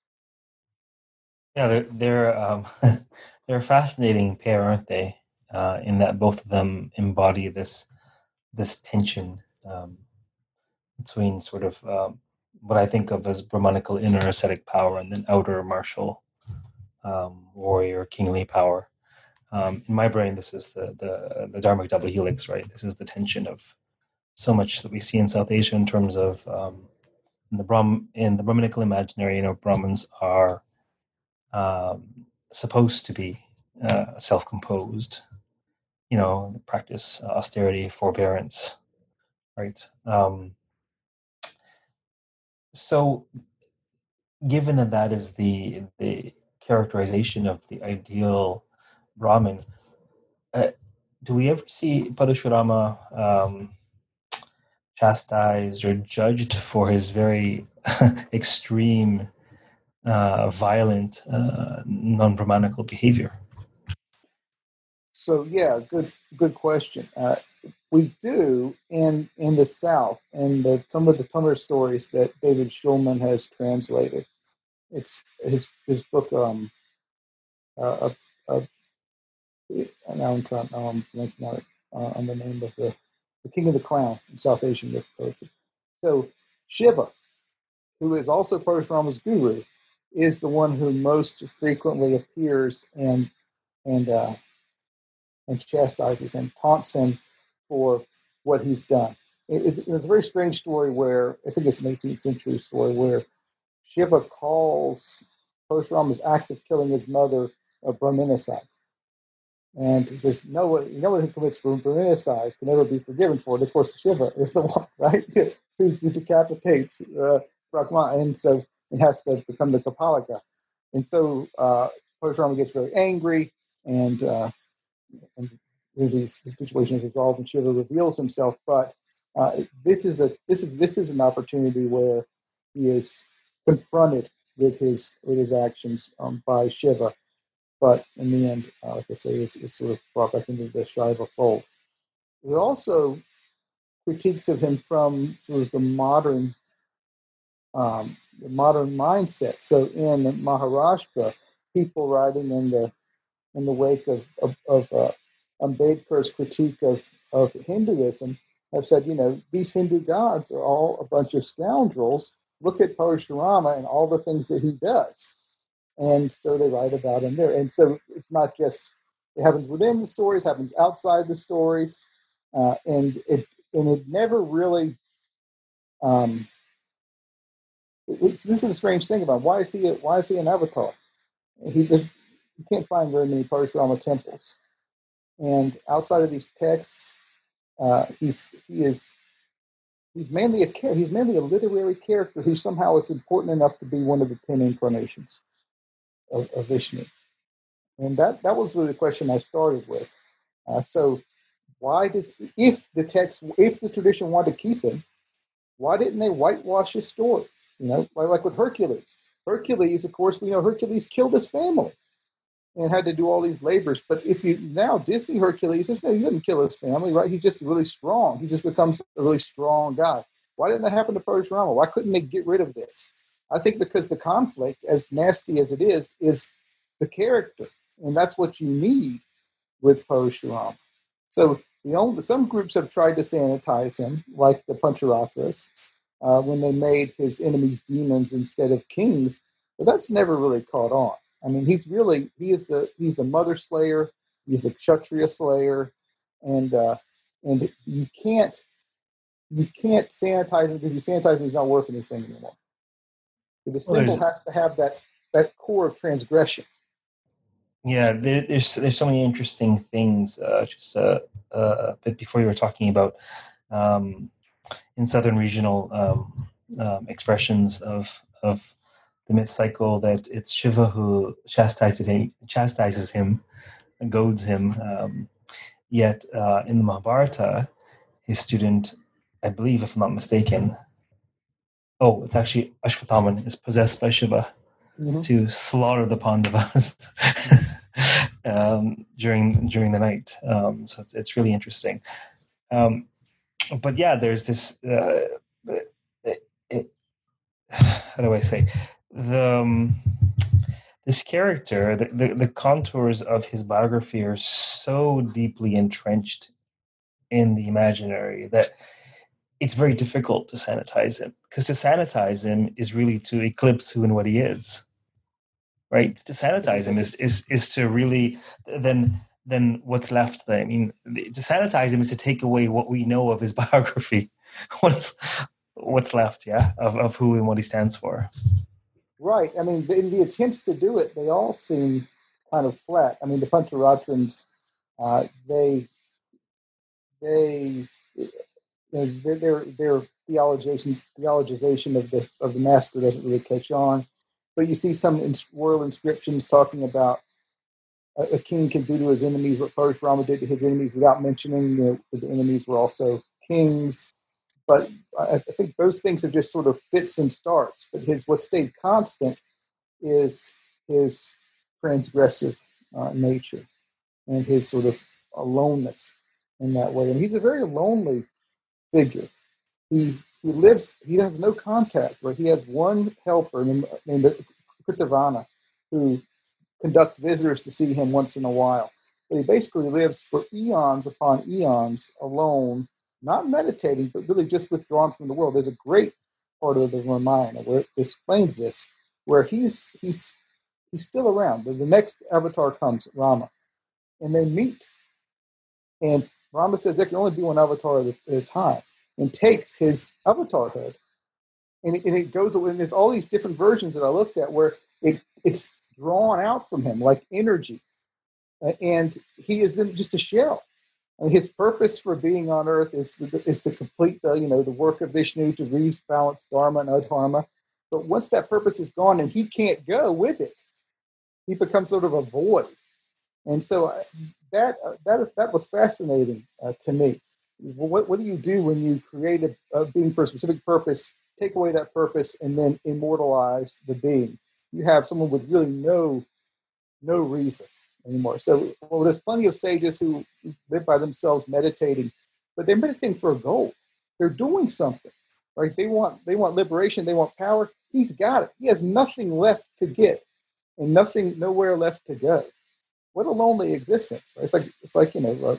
Yeah, they're they're a fascinating pair, aren't they? In that both of them embody this tension between sort of what I think of as Brahmanical inner ascetic power and then outer martial warrior kingly power. In my brain, this is the Dharmic double helix, right? This is the tension of so much that we see in South Asia in terms of in the Brahmanical imaginary. Brahmins are supposed to be self-composed. Practice austerity, forbearance, right? So, given that is the characterization of the ideal Brahmin, do we ever see Parashurama chastised or judged for his very extreme, violent, non-Brahmanical behavior? So yeah, good question. We do in the South, and some of the Tamil stories that David Shulman has translated. It's his book. Now I'm blanking out on the name of the King of the Clown in South Asian myth poetry. So Shiva, who is also Parashurama's guru, is the one who most frequently appears and chastises him, taunts him for what he's done. It's a very strange story where, I think it's an 18th century story, where Shiva calls Parashurama's act of killing his mother a brahminicide. And he says, no one who commits brahminicide can never be forgiven for it. Of course, Shiva is the one, right, who decapitates Brahma, and so it has to become the Kapalika. And so Parashurama gets very angry, and the situation is resolved, and Shiva reveals himself. But this is an opportunity where he is confronted with his actions by Shiva, but in the end, like I say, is sort of brought back into the Shaiva fold. There are also critiques of him from sort of the modern mindset. So in Maharashtra, people writing in the wake of Ambedkar's critique of Hinduism have said, these Hindu gods are all a bunch of scoundrels. Look at Parashurama and all the things that he does. And so they write about him there. And so it's not just, it happens within the stories, happens outside the stories. And it never really. This is a strange thing about him. Why is he an avatar? You can't find very many Parashurama temples, and outside of these texts, he's mainly a literary character who somehow is important enough to be one of the 10 incarnations of Vishnu. And that was really the question I started with. So why if the tradition wanted to keep him, why didn't they whitewash his story? Like with Hercules. Hercules, of course, we know Hercules killed his family and had to do all these labors. But if Disney Hercules, he didn't kill his family, right? He's just really strong. He just becomes a really strong guy. Why didn't that happen to Parashurama? Why couldn't they get rid of this? I think because the conflict, as nasty as it is the character. And that's what you need with Parashurama. So some groups have tried to sanitize him, like the Pancharatras, when they made his enemies demons instead of kings, but that's never really caught on. I mean, he's the mother slayer, he's the Kshatriya slayer, and you can't sanitize him, because if you sanitize him, he's not worth anything anymore. The symbol has to have that core of transgression. Yeah, there's so many interesting things. Just a bit before you were talking about in Southern regional expressions of the myth cycle, that it's Shiva who chastises him, and goads him. Yet in the Mahabharata, his student, I believe, if I'm not mistaken, it's actually Ashwatthama, is possessed by Shiva to slaughter the Pandavas during the night. So it's really interesting. But yeah, there's this. How do I say this character? The contours of his biography are so deeply entrenched in the imaginary that it's very difficult to sanitize him, because to sanitize him is really to eclipse who and what he is. Right? To sanitize him is to really then what's left. I mean, to sanitize him is to take away what we know of his biography. What's left, of who and what he stands for. Right. I mean, in the attempts to do it, they all seem kind of flat. I mean, the Pancharatrans, their theologization of the massacre doesn't really catch on. But you see some royal inscriptions talking about a king can do to his enemies what Parashurama did to his enemies, without mentioning that the enemies were also kings. But I think those things are just sort of fits and starts. But what stayed constant is his transgressive nature and his sort of aloneness in that way. And he's a very lonely figure. He has no contact, right? He has one helper named Kritavana, who conducts visitors to see him once in a while. But he basically lives for eons upon eons alone, not meditating, but really just withdrawn from the world. There's a great part of the Ramayana where it explains this, where he's still around. The next avatar comes, Rama, and they meet. And Rama says there can only be one avatar at a time, and takes his avatar head. And it goes, and there's all these different versions that I looked at where it's drawn out from him like energy. And he is then just a shell. And his purpose for being on earth is to complete the work of Vishnu, to rebalance dharma and adharma. But once that purpose is gone and he can't go with it, he becomes sort of a void. And so that was fascinating to me. What do you do when you create a being for a specific purpose, take away that purpose, and then immortalize the being? You have someone with really no reason anymore. So there's plenty of sages who live by themselves meditating, but they're meditating for a goal. They're doing something, right? They want liberation. They want power. He's got it. He has nothing left to get, and nowhere left to go. What a lonely existence! Right? It's like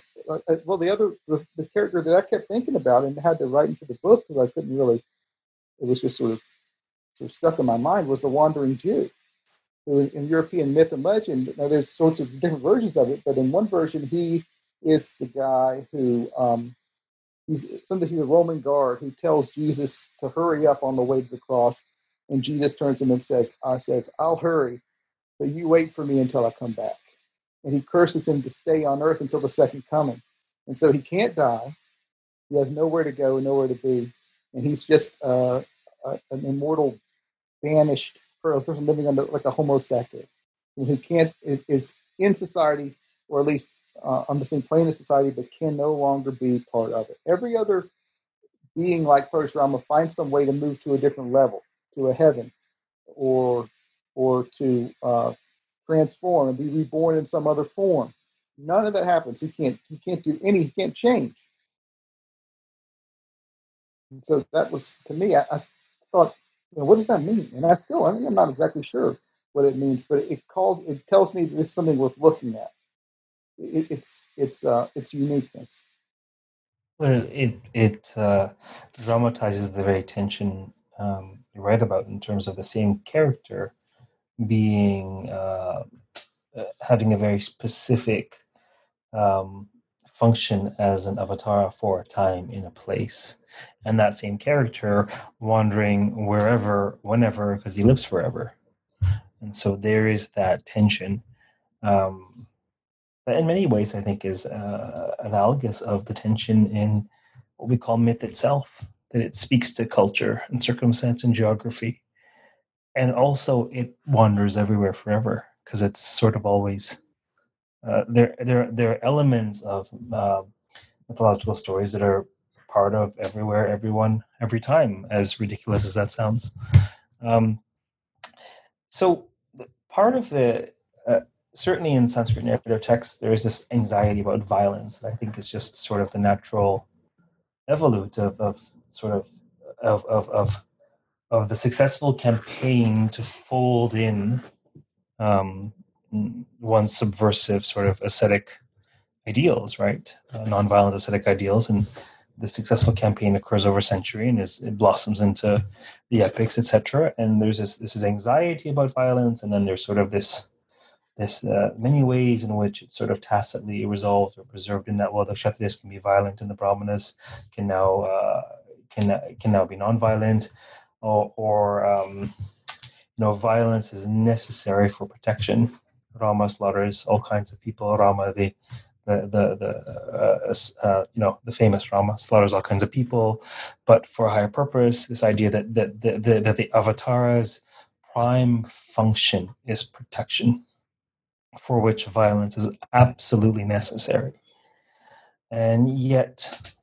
the character that I kept thinking about and had to write into the book because I couldn't really. It was just sort of stuck in my mind, was the Wandering Jew, who in European myth and legend, there's sorts of different versions of it, but in one version he is the guy who he's a Roman guard who tells Jesus to hurry up on the way to the cross, and Jesus turns to him and says, I'll hurry, but you wait for me until I come back. And he curses him to stay on earth until the second coming. And so he can't die. He has nowhere to go and nowhere to be. And he's just an immortal, banished person living under like a homo sapien, who is in society, or at least on the same plane of society, but can no longer be part of it. Every other being like Parashurama finds some way to move to a different level, to a heaven, or to transform and be reborn in some other form. None of that happens. He can't do any. He can't change. And so that was, to me, I thought, what does that mean? And I'm not exactly sure what it means, but it tells me that this is something worth looking at. It's uniqueness. Well, it dramatizes the very tension you write about in terms of the same character being having a very specific function as an avatar for a time in a place, and that same character wandering wherever, whenever, because he lives forever. And so there is that tension that in many ways I think is analogous of the tension in what we call myth itself, that it speaks to culture and circumstance and geography. And also it wanders everywhere forever, because it's sort of always there are elements of mythological stories that are part of everywhere, everyone, every time, as ridiculous as that sounds. So part of the certainly in Sanskrit narrative texts, there is this anxiety about violence that I think is just sort of the natural evolute of the successful campaign to fold in one's subversive sort of ascetic ideals, right? Nonviolent ascetic ideals. And the successful campaign occurs over a century, and it blossoms into the epics, etc. And there's this anxiety about violence, and then there's sort of this many ways in which it's sort of tacitly resolved or preserved in that, well, the Kshatriyas can be violent and the Brahmanas can now be non-violent, or violence is necessary for protection. Rama slaughters all kinds of people. Rama, the famous Rama, slaughters all kinds of people, but for a higher purpose. This idea that the avatar's prime function is protection, for which violence is absolutely necessary. And yet,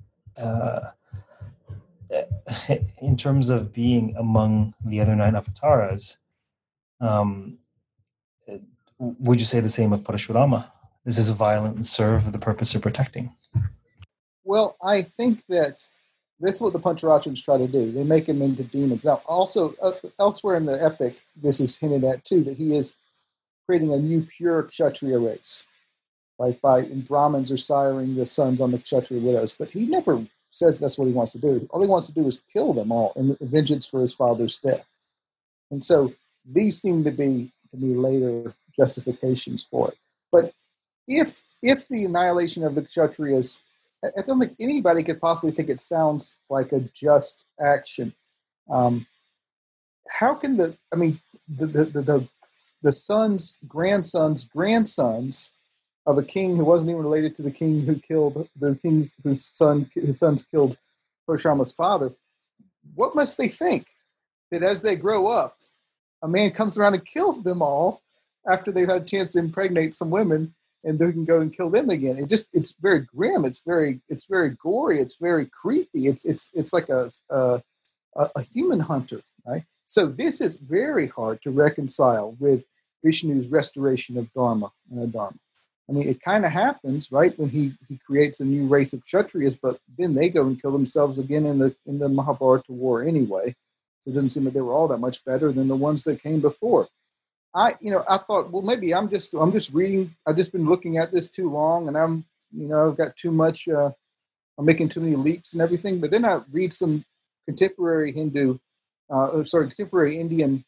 in terms of being among the other 9 avatars, would you say the same of Parashurama? Is this violent and serve the purpose of protecting? Well, I think that that's what the Pancharachams try to do. They make him into demons. Now, also, elsewhere in the epic, this is hinted at too, that he is creating a new pure Kshatriya race. Like Brahmins are siring the sons on the Kshatriya widows. But he never says that's what he wants to do. All he wants to do is kill them all in vengeance for his father's death. And so these seem to be later justifications for it. But if the annihilation of the Kshatriyas, I don't think anybody could possibly think it sounds like a just action. How can the sons, grandsons of a king who wasn't even related to the king who killed the kings whose sons killed Parashurama's father, what must they think? That as they grow up, a man comes around and kills them all after they've had a chance to impregnate some women, and they can go and kill them again. It's very grim. It's very gory. It's very creepy. It's like a human hunter, right? So this is very hard to reconcile with Vishnu's restoration of Dharma and Adharma. I mean, it kind of happens, right, when he creates a new race of Kshatriyas, but then they go and kill themselves again in the Mahabharata war anyway. So it doesn't seem that they were all that much better than the ones that came before. I thought, well, maybe I'm just reading. I've just been looking at this too long, and I've got too much. I'm making too many leaps and everything. But then I read some contemporary contemporary Indian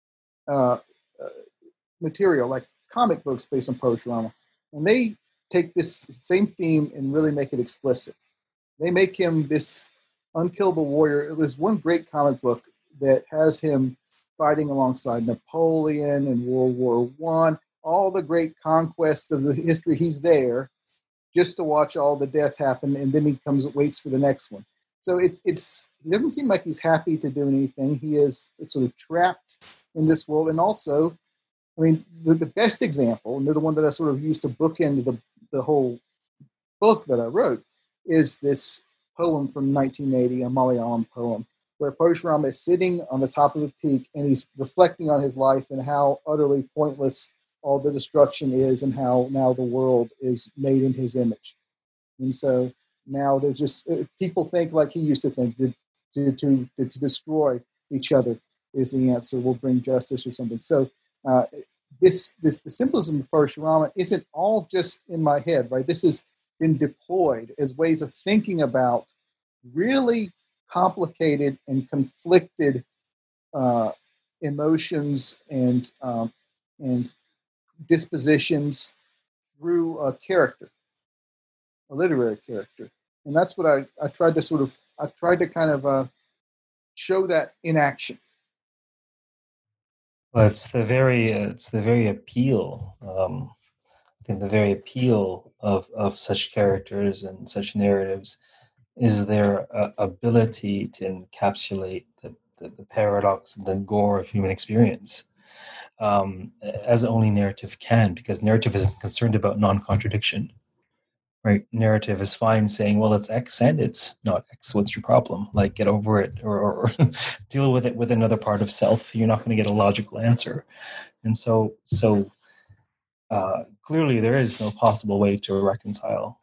material, like comic books based on Parashurama, and they take this same theme and really make it explicit. they make him this unkillable warrior. It was one great comic book that has him fighting alongside Napoleon in World War I, all the great conquests of the history. He's there just to watch all the death happen, and then he comes and waits for the next one. So he doesn't seem like he's happy to do anything. He is sort of trapped in this world. And also, I mean, the best example, and the one that I sort of used to bookend the whole book that I wrote, is this poem from 1980, a Malayalam poem, where Parashurama is sitting on the top of a peak and he's reflecting on his life and how utterly pointless all the destruction is and how now the world is made in his image. And so now there's just people think like he used to think that to destroy each other is the answer, will bring justice or something. So the symbolism of Parashurama isn't all just in my head, right? This has been deployed as ways of thinking about really complicated and conflicted emotions and dispositions through a character, a literary character. And that's what I tried to kind of show that in action. Well, it's the very appeal. I think the very appeal of such characters and such narratives is their ability to encapsulate the paradox and the gore of human experience, as only narrative can, because narrative isn't concerned about non-contradiction. Right, narrative is fine saying, well, it's X and it's not X. What's your problem? Like, get over it, or deal with it with another part of self. You're not going to get a logical answer. And so clearly there is no possible way to reconcile.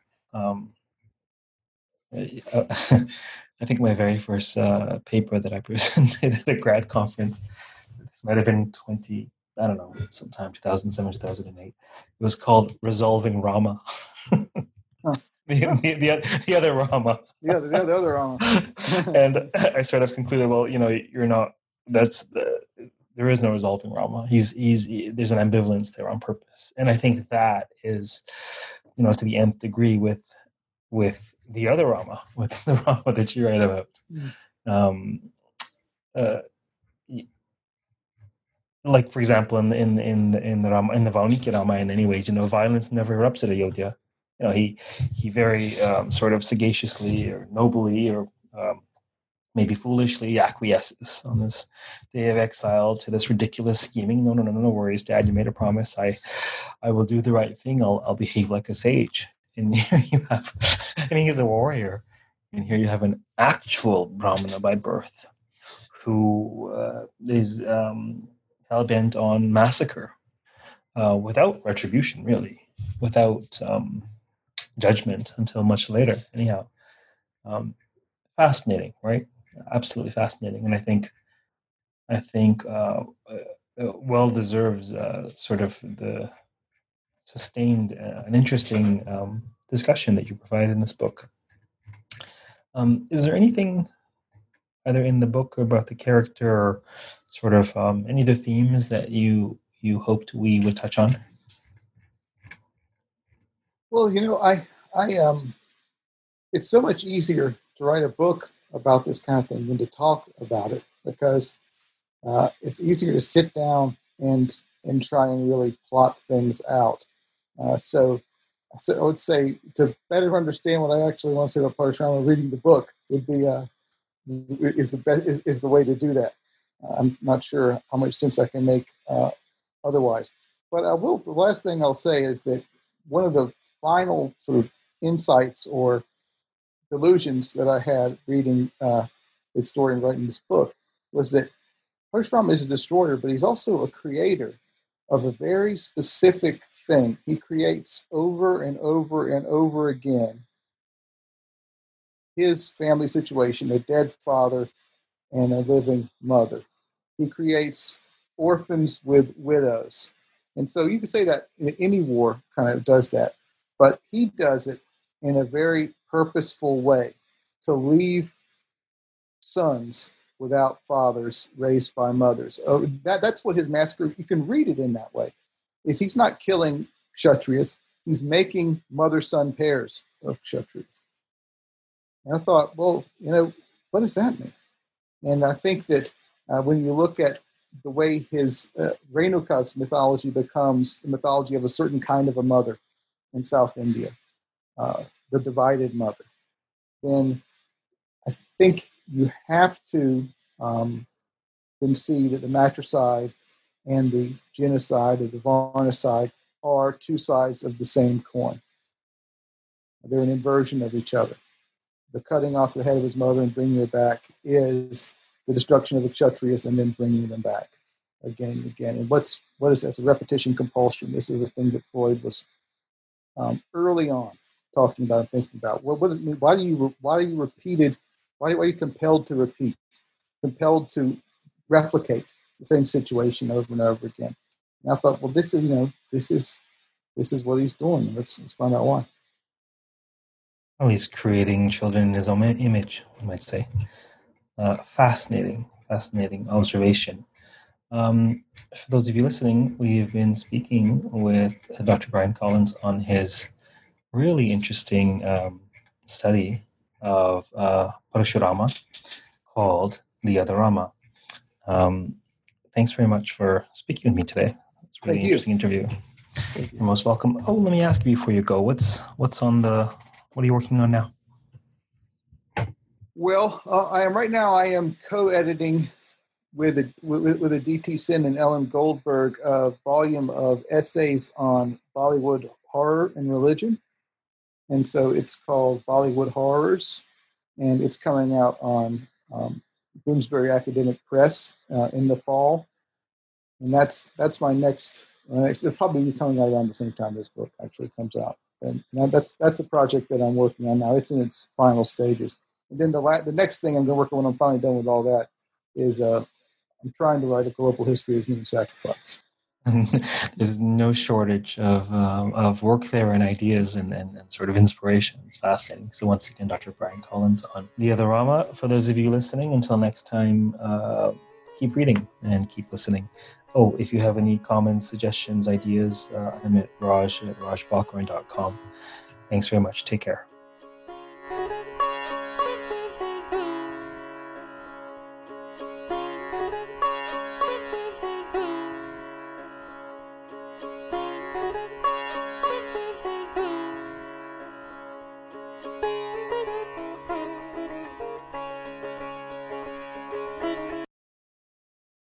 I think my very first paper that I presented at a grad conference, this might have been sometime 2007, 2008. It was called Resolving Rama. Huh. The other Rama. The other Rama. And I sort of concluded, well, you're not. There is no resolving Rama. There's an ambivalence there on purpose, and I think that is, to the nth degree with the other Rama, with the Rama that you write about. Like, for example, in the Rama, in the Valmiki Ramayana, in any ways, violence never erupts at Ayodhya. He very sort of sagaciously or nobly or maybe foolishly acquiesces on this day of exile to this ridiculous scheming. No worries, Dad. You made a promise. I will do the right thing. I'll behave like a sage. And here you have, and he's a warrior. And here you have an actual Brahmana by birth who is hell-bent on massacre without retribution, really, without judgment until much later. Anyhow, fascinating, right? Absolutely fascinating, and I think well deserves sort of the sustained and interesting discussion that you provide in this book. Is there anything either in the book or about the character, or sort of any other themes that you hoped we would touch on? Well, I it's so much easier to write a book about this kind of thing than to talk about it, because it's easier to sit down and try and really plot things out. So I would say, to better understand what I actually want to say about Parashurama, reading the book would be is the way to do that. I'm not sure how much sense I can make otherwise, but I will. The last thing I'll say is that one of the final sort of insights or delusions that I had reading his story and writing this book was that Parashurama is a destroyer, but he's also a creator of a very specific thing. He creates over and over and over again his family situation, a dead father and a living mother. He creates orphans with widows. And so you could say that any war kind of does that, but he does it in a very purposeful way, to leave sons without fathers raised by mothers. That's what his massacre, you can read it in that way, is he's not killing Kshatriyas, he's making mother-son pairs of Kshatriyas. And I thought, well, what does that mean? And I think that when you look at the way his Renuka's mythology becomes the mythology of a certain kind of a mother in South India, the divided mother, then I think you have to then see that the matricide and the genocide or the varnicide are two sides of the same coin. They're an inversion of each other. The cutting off the head of his mother and bringing her back is the destruction of the Kshatriyas and then bringing them back again and again. And what is that? It's a repetition compulsion. This is the thing that Freud was early on talking about and thinking about. What does it mean? Why are you compelled to repeat, compelled to replicate the same situation over and over again? And I thought, well, this is what he's doing. Let's find out why. Well, he's creating children in his own image, you might say. Fascinating observation. For those of you listening, we've been speaking with Dr. Brian Collins on his really interesting study of Parashurama called The Other Rama. Thanks very much for speaking with me today. It's a really interesting interview. You're most welcome. Oh, let me ask you before you go, what are you working on now? Well, I am co-editing with a D.T. Sin and Ellen Goldberg a volume of essays on Bollywood horror and religion. And so it's called Bollywood Horrors, and it's coming out on Bloomsbury Academic Press in the fall. And that's my next. It'll probably be coming out around the same time this book actually comes out. And that's a project that I'm working on now. It's in its final stages. And then the next thing I'm going to work on when I'm finally done with all that is I'm trying to write a global history of human sacrifice. There's no shortage of work there and ideas and sort of inspiration. It's fascinating. So once again, Dr. Brian Collins on The Other Rama. For those of you listening, until next time, keep reading and keep listening. Oh, if you have any comments, suggestions, ideas, I'm at rajbalkaran.com. Thanks very much. Take care.